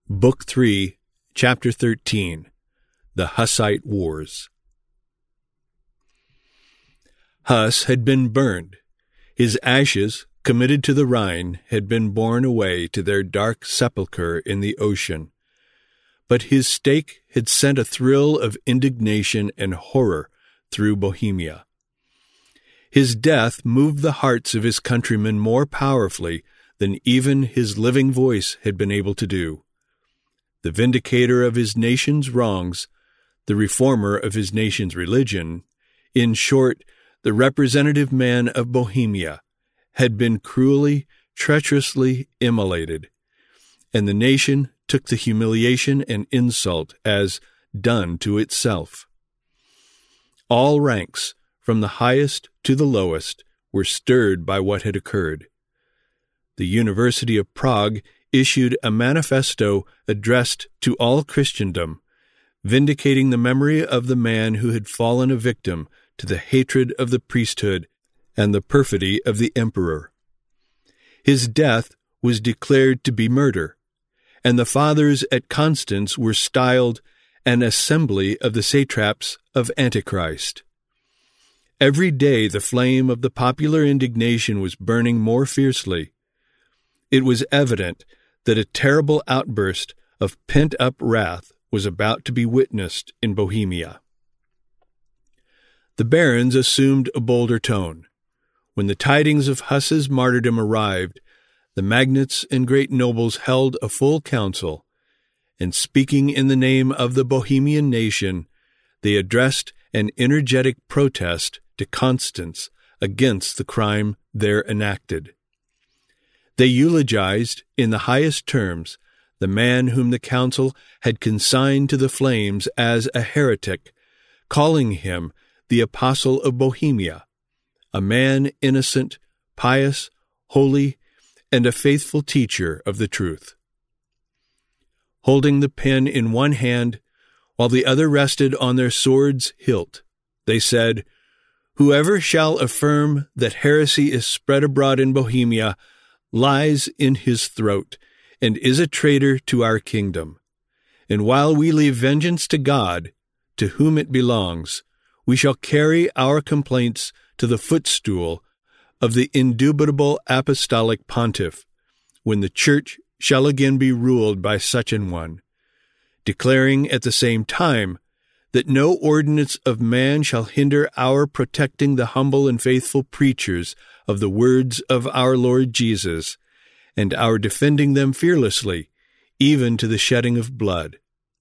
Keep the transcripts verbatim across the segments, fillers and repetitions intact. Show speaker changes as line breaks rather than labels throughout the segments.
Book three, Chapter thirteen, The Hussite Wars. Huss had been burned. His ashes, committed to the Rhine, had been borne away to their dark sepulchre in the ocean. But his stake had sent a thrill of indignation and horror through Bohemia. His death moved the hearts of his countrymen more powerfully than even his living voice had been able to do. The vindicator of his nation's wrongs, the reformer of his nation's religion, in short, the representative man of Bohemia, had been cruelly, treacherously immolated, and the nation took the humiliation and insult as done to itself. All ranks, from the highest to the lowest, were stirred by what had occurred. The University of Prague issued a manifesto addressed to all Christendom, vindicating the memory of the man who had fallen a victim to the hatred of the priesthood and the perfidy of the emperor. His death was declared to be murder, and the fathers at Constance were styled an assembly of the satraps of Antichrist. Every day the flame of the popular indignation was burning more fiercely. It was evident that a terrible outburst of pent-up wrath was about to be witnessed in Bohemia. The barons assumed a bolder tone. When the tidings of Huss's martyrdom arrived, the magnates and great nobles held a full council, and speaking in the name of the Bohemian nation, they addressed an energetic protest to Constance against the crime there enacted. They eulogized, in the highest terms, the man whom the council had consigned to the flames as a heretic, calling him the Apostle of Bohemia, a man innocent, pious, holy, and a faithful teacher of the truth. Holding the pen in one hand, while the other rested on their sword's hilt, they said, "Whoever shall affirm that heresy is spread abroad in Bohemia lies in his throat, and is a traitor to our kingdom. And while we leave vengeance to God, to whom it belongs, we shall carry our complaints to the footstool of the indubitable apostolic pontiff, when the Church shall again be ruled by such an one, declaring at the same time that no ordinance of man shall hinder our protecting the humble and faithful preachers of the words of our Lord Jesus, and our defending them fearlessly, even to the shedding of blood."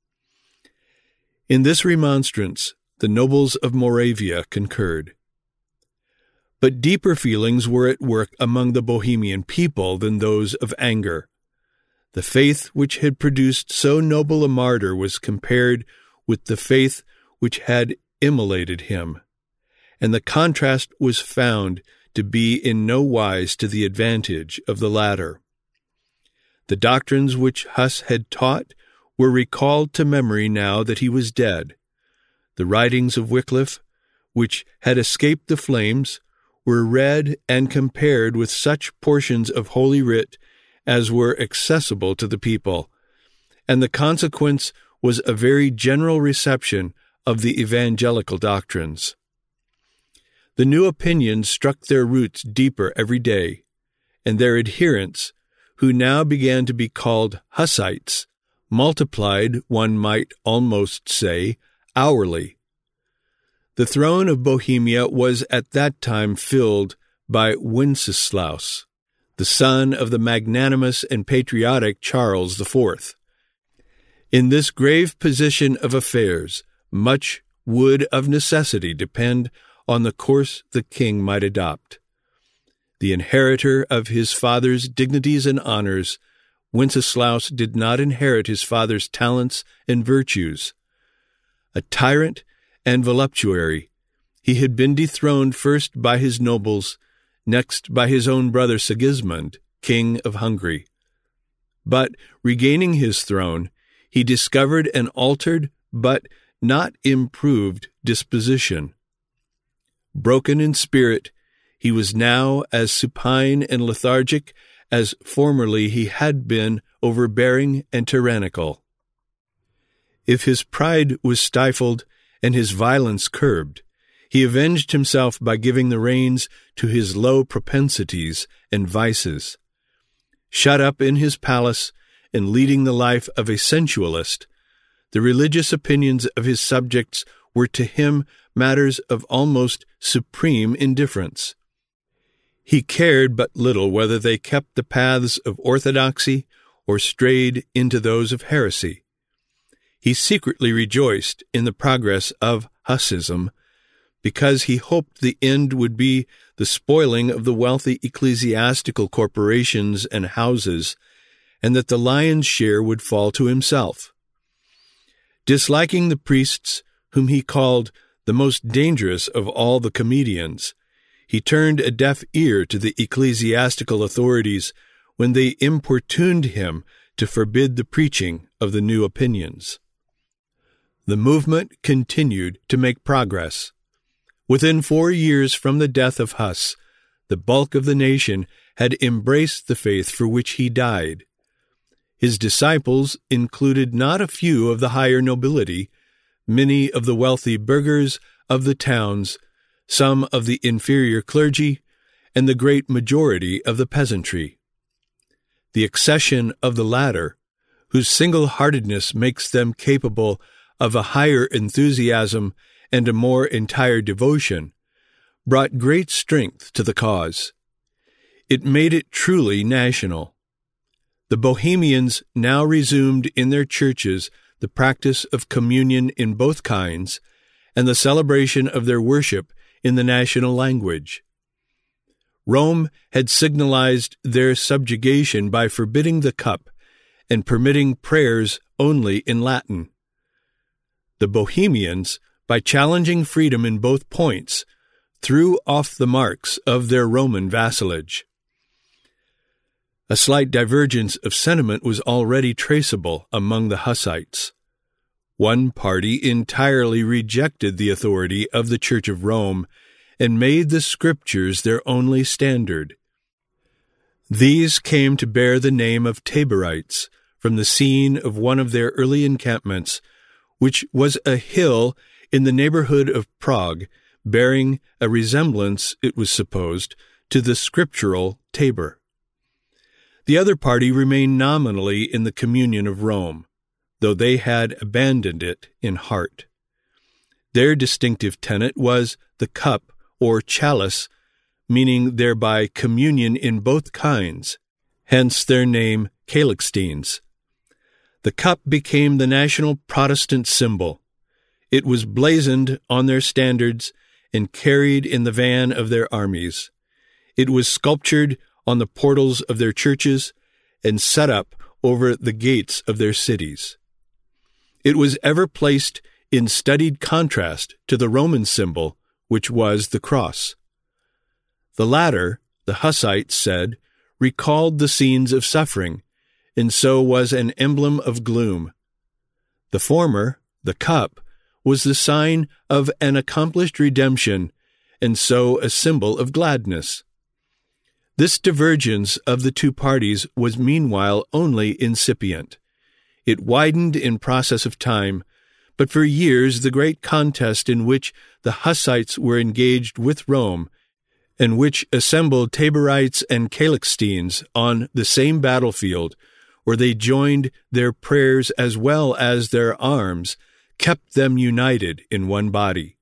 In this remonstrance, the nobles of Moravia concurred. But deeper feelings were at work among the Bohemian people than those of anger. The faith which had produced so noble a martyr was compared with the faith which had immolated him, and the contrast was found to be in no wise to the advantage of the latter. The doctrines which Huss had taught were recalled to memory now that he was dead. The writings of Wycliffe, which had escaped the flames, were read and compared with such portions of Holy Writ as were accessible to the people, and the consequence was a very general reception of the evangelical doctrines. The new opinions struck their roots deeper every day, and their adherents, who now began to be called Hussites, multiplied, one might almost say, hourly. The throne of Bohemia was at that time filled by Wenceslaus, the son of the magnanimous and patriotic Charles the Fourth. In this grave position of affairs, much would of necessity depend on the course the king might adopt. The inheritor of his father's dignities and honors, Wenceslaus did not inherit his father's talents and virtues. A tyrant and voluptuary, he had been dethroned first by his nobles, next by his own brother Sigismund, king of Hungary. But, regaining his throne, he discovered an altered but not improved disposition. Broken in spirit, he was now as supine and lethargic as formerly he had been overbearing and tyrannical. If his pride was stifled and his violence curbed, he avenged himself by giving the reins to his low propensities and vices. Shut up in his palace and leading the life of a sensualist, the religious opinions of his subjects were to him matters of almost supreme indifference. He cared but little whether they kept the paths of orthodoxy or strayed into those of heresy. He secretly rejoiced in the progress of Hussism, because he hoped the end would be the spoiling of the wealthy ecclesiastical corporations and houses, and that the lion's share would fall to himself. Disliking the priests, whom he called the most dangerous of all the comedians, he turned a deaf ear to the ecclesiastical authorities when they importuned him to forbid the preaching of the new opinions. The movement continued to make progress. Within four years from the death of Huss, the bulk of the nation had embraced the faith for which he died. His disciples included not a few of the higher nobility, many of the wealthy burghers of the towns, some of the inferior clergy, and the great majority of the peasantry. The accession of the latter, whose single-heartedness makes them capable of a higher enthusiasm and a more entire devotion, brought great strength to the cause. It made it truly national. The Bohemians now resumed in their churches the practice of communion in both kinds and the celebration of their worship in the national language. Rome had signalized their subjugation by forbidding the cup and permitting prayers only in Latin. The Bohemians, by challenging freedom in both points, threw off the marks of their Roman vassalage. A slight divergence of sentiment was already traceable among the Hussites. One party entirely rejected the authority of the Church of Rome and made the Scriptures their only standard. These came to bear the name of Taborites from the scene of one of their early encampments, which was a hill in the neighborhood of Prague, bearing a resemblance, it was supposed, to the scriptural Tabor. The other party remained nominally in the communion of Rome, though they had abandoned it in heart. Their distinctive tenet was the cup or chalice, meaning thereby communion in both kinds, hence their name Calixtines. The cup became the national Protestant symbol. It was blazoned on their standards and carried in the van of their armies. It was sculptured on the portals of their churches and set up over the gates of their cities. It was ever placed in studied contrast to the Roman symbol, which was the cross. The latter, the Hussites said, recalled the scenes of suffering, and so was an emblem of gloom. The former, the cup, was the sign of an accomplished redemption, and so a symbol of gladness. This divergence of the two parties was meanwhile only incipient. It widened in process of time, but for years the great contest in which the Hussites were engaged with Rome, and which assembled Taborites and Calixtines on the same battlefield, where they joined their prayers as well as their arms, kept them united in one body.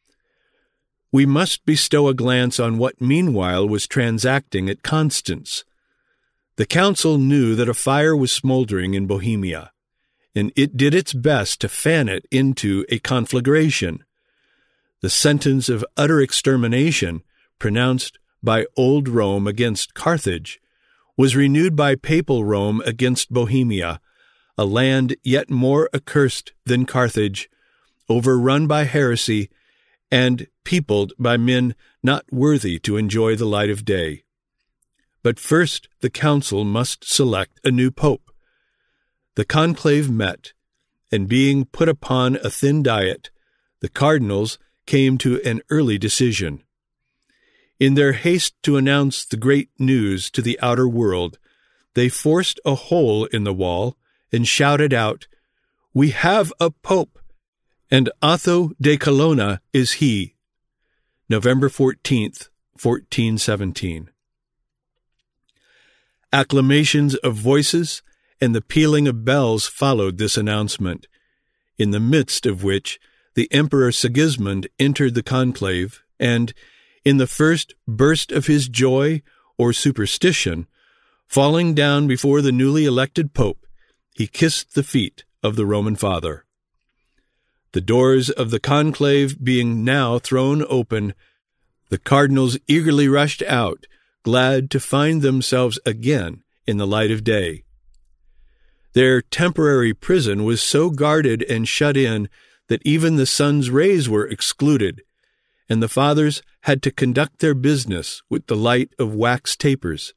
We must bestow a glance on what meanwhile was transacting at Constance. The council knew that a fire was smoldering in Bohemia, and it did its best to fan it into a conflagration. The sentence of utter extermination, pronounced by Old Rome against Carthage, was renewed by Papal Rome against Bohemia, a land yet more accursed than Carthage, overrun by heresy, and peopled by men not worthy to enjoy the light of day. But first the council must select a new pope. The conclave met, and being put upon a thin diet, the cardinals came to an early decision. In their haste to announce the great news to the outer world, they forced a hole in the wall and shouted out, "We have a pope, and Otho de Colonna is he." November fourteenth, fourteen seventeen. Acclamations of voices and the pealing of bells followed this announcement, in the midst of which the Emperor Sigismund entered the conclave, and, in the first burst of his joy or superstition, falling down before the newly elected pope, he kissed the feet of the Roman Father. The doors of the conclave being now thrown open, the cardinals eagerly rushed out, glad to find themselves again in the light of day. Their temporary prison was so guarded and shut in that even the sun's rays were excluded, and the fathers had to conduct their business with the light of wax tapers.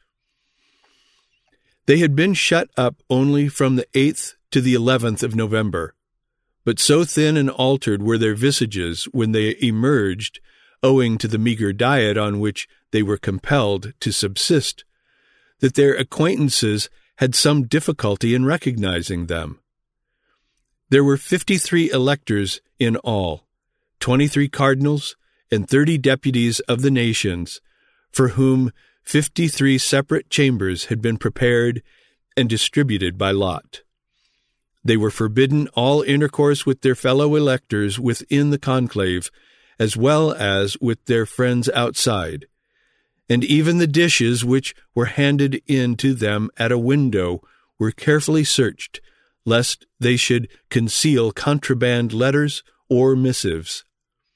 They had been shut up only from the eighth to the eleventh of November, but so thin and altered were their visages when they emerged, owing to the meager diet on which they were compelled to subsist, that their acquaintances had some difficulty in recognizing them. There were fifty-three electors in all, twenty-three cardinals, and thirty deputies of the nations, for whom fifty-three separate chambers had been prepared and distributed by lot. They were forbidden all intercourse with their fellow electors within the conclave, as well as with their friends outside, and even the dishes which were handed in to them at a window were carefully searched, lest they should conceal contraband letters or missives.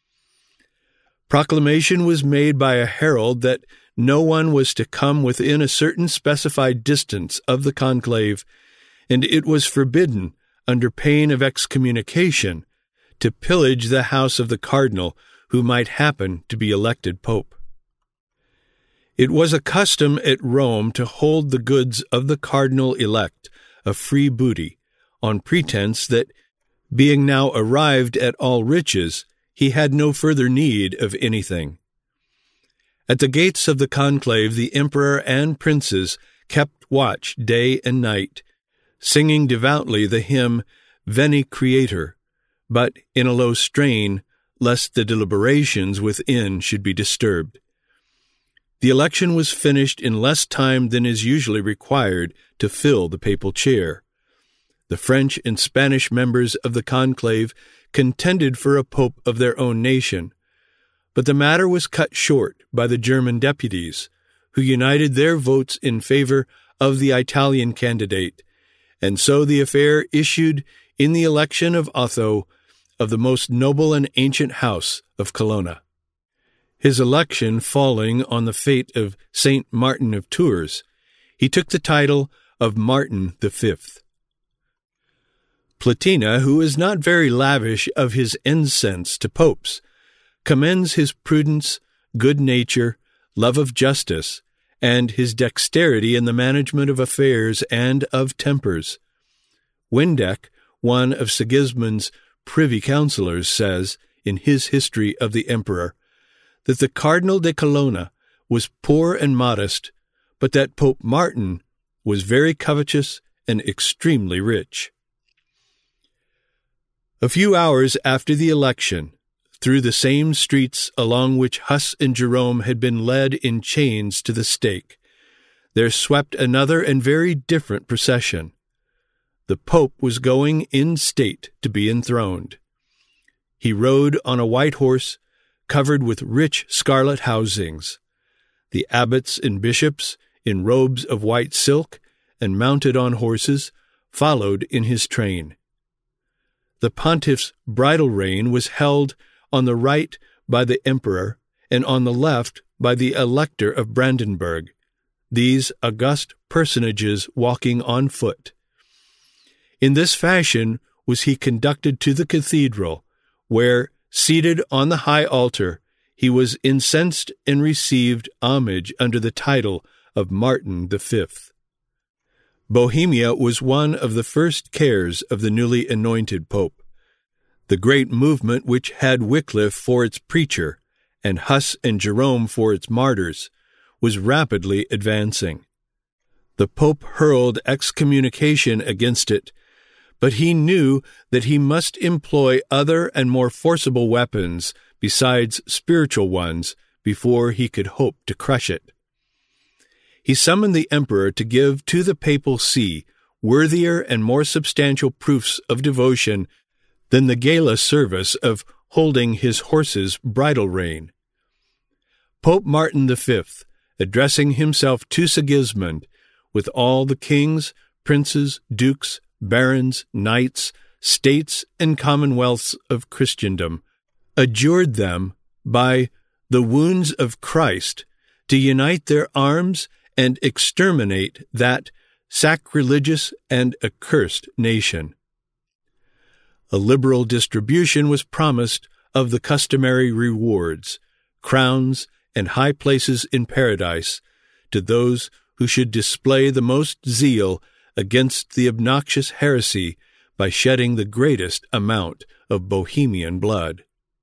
Proclamation was made by a herald that no one was to come within a certain specified distance of the conclave, and it was forbidden, under pain of excommunication, to pillage the house of the cardinal who might happen to be elected pope. It was a custom at Rome to hold the goods of the cardinal-elect a free booty, on pretense that, being now arrived at all riches, he had no further need of anything. At the gates of the conclave the emperor and princes kept watch day and night, singing devoutly the hymn Veni Creator, but in a low strain, lest the deliberations within should be disturbed. The election was finished in less time than is usually required to fill the papal chair. The French and Spanish members of the conclave contended for a pope of their own nation, but the matter was cut short by the German deputies, who united their votes in favor of the Italian candidate, and so the affair issued in the election of Otho, of the most noble and ancient house of Colonna. His election falling on the fate of Saint Martin of Tours, he took the title of Martin the Fifth. Platina, who is not very lavish of his incense to popes, commends his prudence, good nature, love of justice, and his dexterity in the management of affairs and of tempers. Windeck, one of Sigismund's privy councillors, says, in his history of the emperor, that the Cardinal de Colonna was poor and modest, but that Pope Martin was very covetous and extremely rich. A few hours after the election, through the same streets along which Huss and Jerome had been led in chains to the stake, there swept another and very different procession. The Pope was going in state to be enthroned. He rode on a white horse, covered with rich scarlet housings. The abbots and bishops, in robes of white silk and mounted on horses, followed in his train. The pontiff's bridle rein was held on the right by the emperor and on the left by the elector of Brandenburg, these august personages walking on foot. In this fashion was he conducted to the cathedral, where, seated on the high altar, he was incensed and received homage under the title of Martin the Fifth. Bohemia was one of the first cares of the newly anointed pope. The great movement which had Wycliffe for its preacher and Huss and Jerome for its martyrs was rapidly advancing. The Pope hurled excommunication against it, but he knew that he must employ other and more forcible weapons besides spiritual ones before he could hope to crush it. He summoned the emperor to give to the papal see worthier and more substantial proofs of devotion than the gala service of holding his horse's bridle rein. Pope Martin the Fifth, addressing himself to Sigismund, with all the kings, princes, dukes, barons, knights, states, and commonwealths of Christendom, adjured them by the wounds of Christ to unite their arms and exterminate that sacrilegious and accursed nation. A liberal distribution was promised of the customary rewards, crowns, and high places in paradise to those who should display the most zeal against the obnoxious heresy by shedding the greatest amount of Bohemian blood.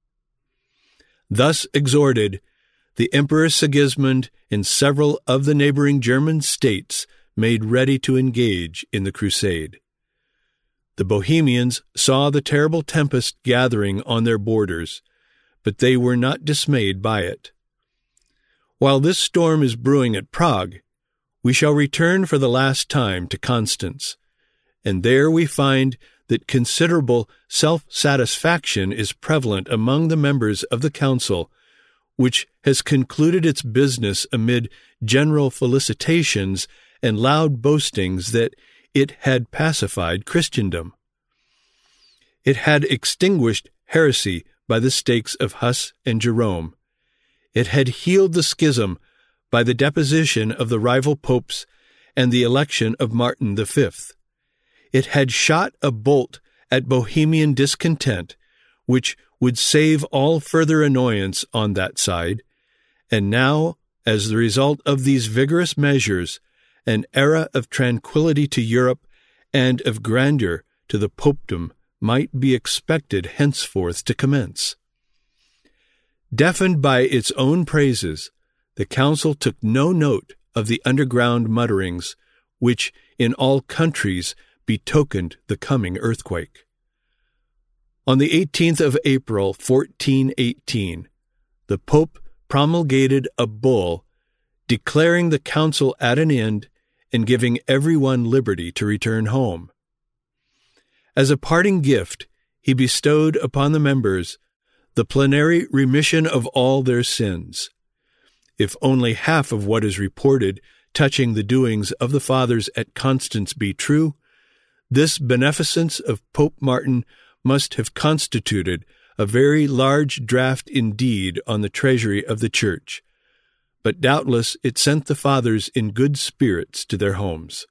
Thus exhorted, the Emperor Sigismund and several of the neighboring German states made ready to engage in the crusade. The Bohemians saw the terrible tempest gathering on their borders, but they were not dismayed by it. While this storm is brewing at Prague, we shall return for the last time to Constance, and there we find that considerable self-satisfaction is prevalent among the members of the council, which has concluded its business amid general felicitations and loud boastings that it had pacified Christendom. It had extinguished heresy by the stakes of Huss and Jerome. It had healed the schism by the deposition of the rival popes and the election of Martin the Fifth. It had shot a bolt at Bohemian discontent, which would save all further annoyance on that side, and now, as the result of these vigorous measures, an era of tranquility to Europe and of grandeur to the popedom might be expected henceforth to commence. Deafened by its own praises, the council took no note of the underground mutterings, which in all countries betokened the coming earthquake. On the eighteenth of April, fourteen eighteen, the Pope promulgated a bull declaring the council at an end and giving everyone liberty to return home. As a parting gift, he bestowed upon the members the plenary remission of all their sins. If only half of what is reported touching the doings of the Fathers at Constance be true, this beneficence of Pope Martin must have constituted a very large draft indeed on the treasury of the Church, but doubtless it sent the Fathers in good spirits to their homes.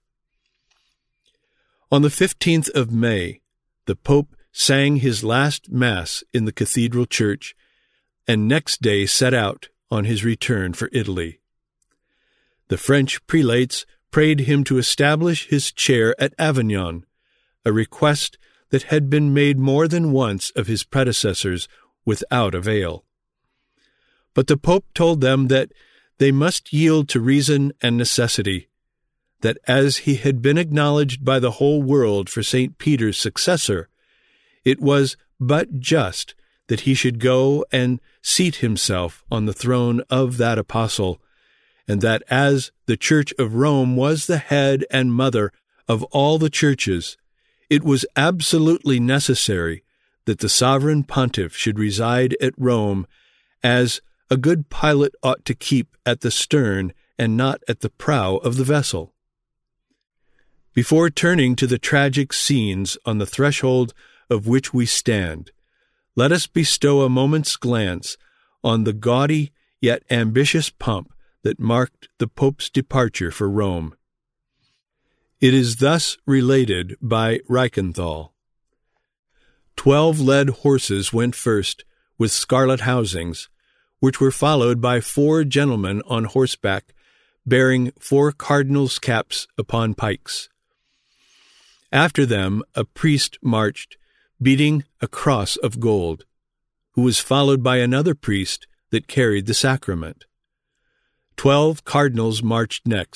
On the fifteenth of May, the Pope sang his last Mass in the cathedral church, and next day set out on his return for Italy. The French prelates prayed him to establish his chair at Avignon, a request that had been made more than once of his predecessors without avail. But the Pope told them that they must yield to reason and necessity, that as he had been acknowledged by the whole world for Saint Peter's successor, it was but just that he should go and seat himself on the throne of that apostle, and that as the Church of Rome was the head and mother of all the churches, it was absolutely necessary that the sovereign pontiff should reside at Rome, as a good pilot ought to keep at the stern and not at the prow of the vessel. Before turning to the tragic scenes on the threshold of which we stand, let us bestow a moment's glance on the gaudy yet ambitious pomp that marked the Pope's departure for Rome. It is thus related by Reichenthal. Twelve led horses went first, with scarlet housings, which were followed by four gentlemen on horseback, bearing four cardinals' caps upon pikes. After them a priest marched, beating a cross of gold, who was followed by another priest that carried the sacrament. Twelve cardinals marched next,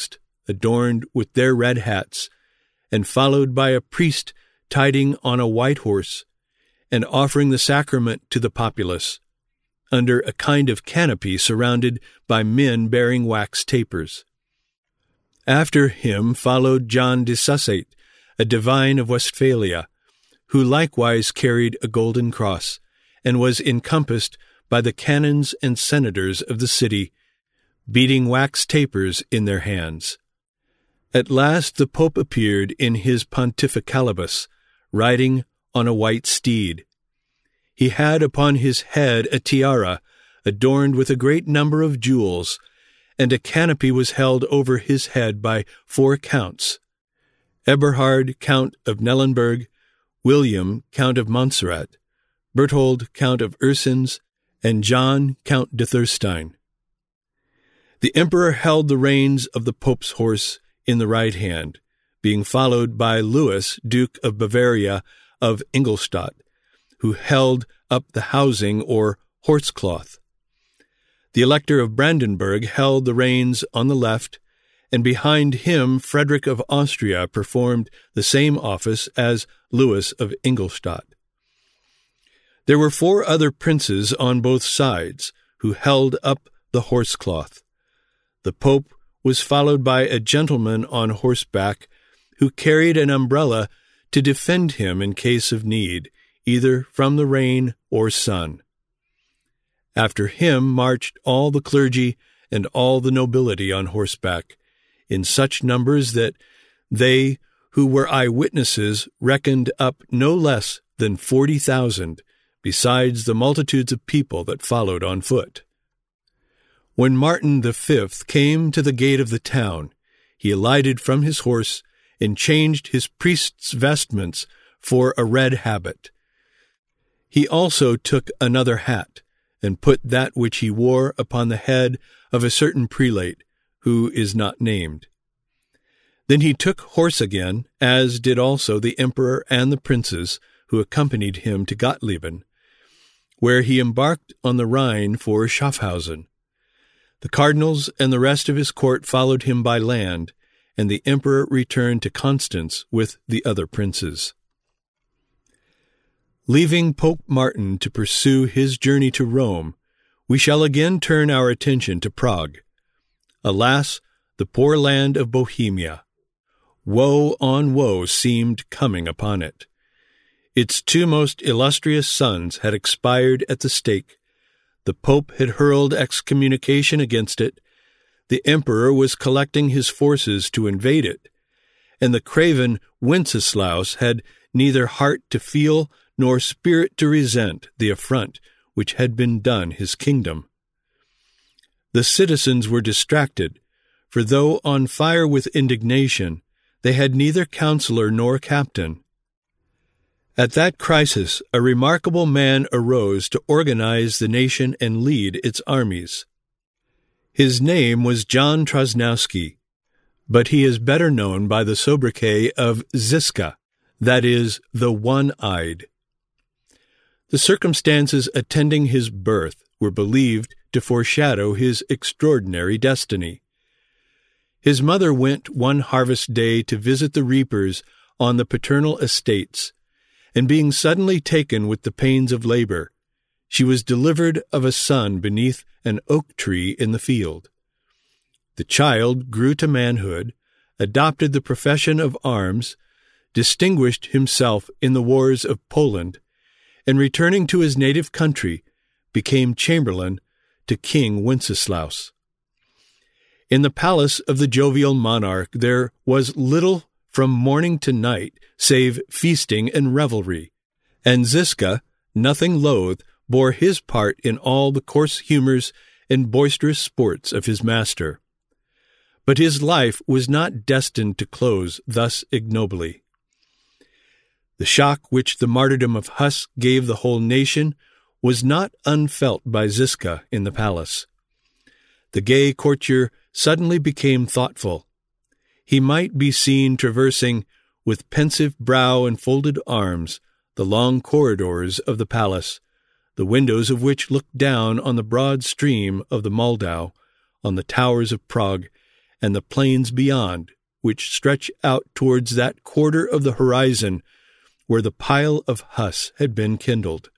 adorned with their red hats, and followed by a priest tiding on a white horse, and offering the sacrament to the populace, under a kind of canopy surrounded by men bearing wax tapers. After him followed John de Sussat, a divine of Westphalia, who likewise carried a golden cross, and was encompassed by the canons and senators of the city, beating wax tapers in their hands. At last the Pope appeared in his pontificalibus, riding on a white steed. He had upon his head a tiara, adorned with a great number of jewels, and a canopy was held over his head by four counts: Eberhard, Count of Nellenberg, William, Count of Montserrat, Berthold, Count of Ursins, and John, Count de Thurstein. The emperor held the reins of the Pope's horse in the right hand, being followed by Louis, Duke of Bavaria of Ingolstadt, who held up the housing or horsecloth. The Elector of Brandenburg held the reins on the left, and behind him Frederick of Austria performed the same office as Louis of Ingolstadt. There were four other princes on both sides, who held up the horsecloth. The Pope was followed by a gentleman on horseback, who carried an umbrella to defend him in case of need, either from the rain or sun. After him marched all the clergy and all the nobility on horseback, in such numbers that they who were eyewitnesses reckoned up no less than forty thousand, besides the multitudes of people that followed on foot. When Martin the Fifth came to the gate of the town, he alighted from his horse and changed his priest's vestments for a red habit. He also took another hat, and put that which he wore upon the head of a certain prelate, who is not named. Then he took horse again, as did also the emperor and the princes who accompanied him to Gottlieben, where he embarked on the Rhine for Schaffhausen. The cardinals and the rest of his court followed him by land, and the emperor returned to Constance with the other princes. Leaving Pope Martin to pursue his journey to Rome, we shall again turn our attention to Prague. Alas, the poor land of Bohemia! Woe on woe seemed coming upon it. Its two most illustrious sons had expired at the stake. The Pope had hurled excommunication against it. The emperor was collecting his forces to invade it, and the craven Wenceslaus had neither heart to feel nor spirit to resent the affront which had been done his kingdom. The citizens were distracted, for though on fire with indignation, they had neither counselor nor captain. At that crisis, a remarkable man arose to organize the nation and lead its armies. His name was John Trosnowski, but he is better known by the sobriquet of Ziska, that is, the One-Eyed. The circumstances attending his birth were believed to foreshadow his extraordinary destiny. His mother went one harvest day to visit the reapers on the paternal estates, and being suddenly taken with the pains of labor, she was delivered of a son beneath an oak tree in the field. The child grew to manhood, adopted the profession of arms, distinguished himself in the wars of Poland, and returning to his native country, became chamberlain to King Wenceslaus. In the palace of the jovial monarch there was little from morning to night save feasting and revelry, and Ziska, nothing loath, bore his part in all the coarse humors and boisterous sports of his master. But his life was not destined to close thus ignobly. The shock which the martyrdom of Huss gave the whole nation was not unfelt by Ziska in the palace. The gay courtier suddenly became thoughtful. He might be seen traversing, with pensive brow and folded arms, the long corridors of the palace, the windows of which looked down on the broad stream of the Moldau, on the towers of Prague, and the plains beyond, which stretch out towards that quarter of the horizon where the pile of Huss had been kindled.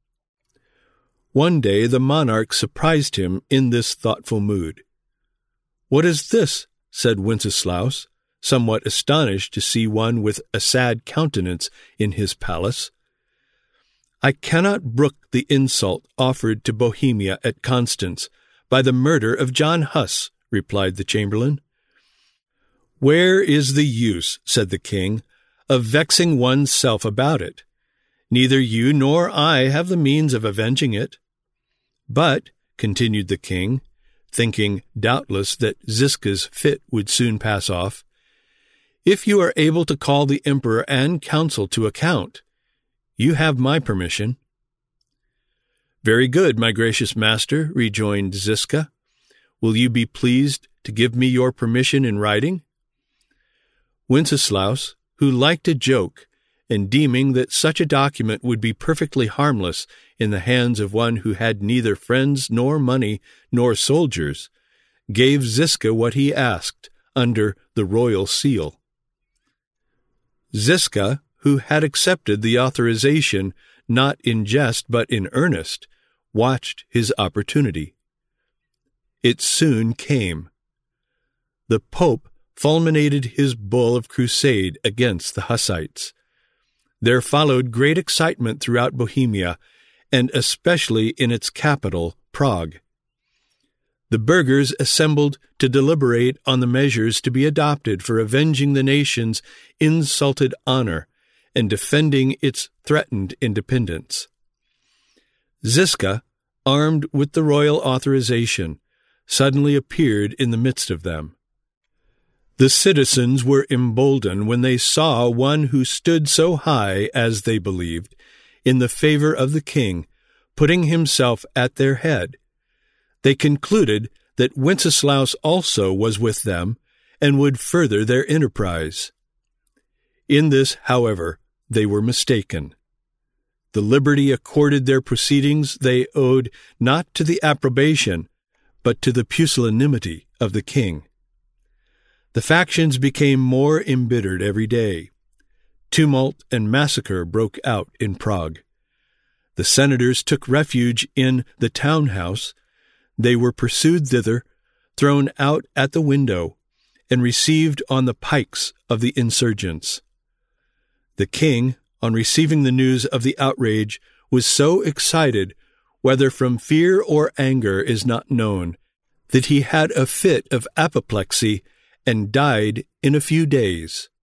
One day the monarch surprised him in this thoughtful mood. "What is this?" said Wenceslaus, somewhat astonished to see one with a sad countenance in his palace. "I cannot brook the insult offered to Bohemia at Constance by the murder of John Huss," replied the chamberlain. "Where is the use," said the king, "of vexing one's self about it? Neither you nor I have the means of avenging it. But," continued the king, thinking doubtless that Ziska's fit would soon pass off, "if you are able to call the emperor and council to account, you have my permission." "Very good, my gracious master," rejoined Ziska. "Will you be pleased to give me your permission in writing?" Wenceslaus, who liked a joke, and deeming that such a document would be perfectly harmless in the hands of one who had neither friends nor money nor soldiers, gave Ziska what he asked under the royal seal. Ziska, who had accepted the authorization not in jest but in earnest, watched his opportunity. It soon came. The Pope fulminated his bull of crusade against the Hussites. There followed great excitement throughout Bohemia, and especially in its capital, Prague. The burghers assembled to deliberate on the measures to be adopted for avenging the nation's insulted honor and defending its threatened independence. Ziska, armed with the royal authorization, suddenly appeared in the midst of them. The citizens were emboldened when they saw one who stood so high, as they believed, in the favor of the king, putting himself at their head. They concluded that Wenceslaus also was with them and would further their enterprise. In this, however, they were mistaken. The liberty accorded their proceedings they owed not to the approbation, but to the pusillanimity of the king. The factions became more embittered every day. Tumult and massacre broke out in Prague. The senators took refuge in the town house. They were pursued thither, thrown out at the window, and received on the pikes of the insurgents. The king, on receiving the news of the outrage, was so excited, whether from fear or anger is not known, that he had a fit of apoplexy and died in a few days.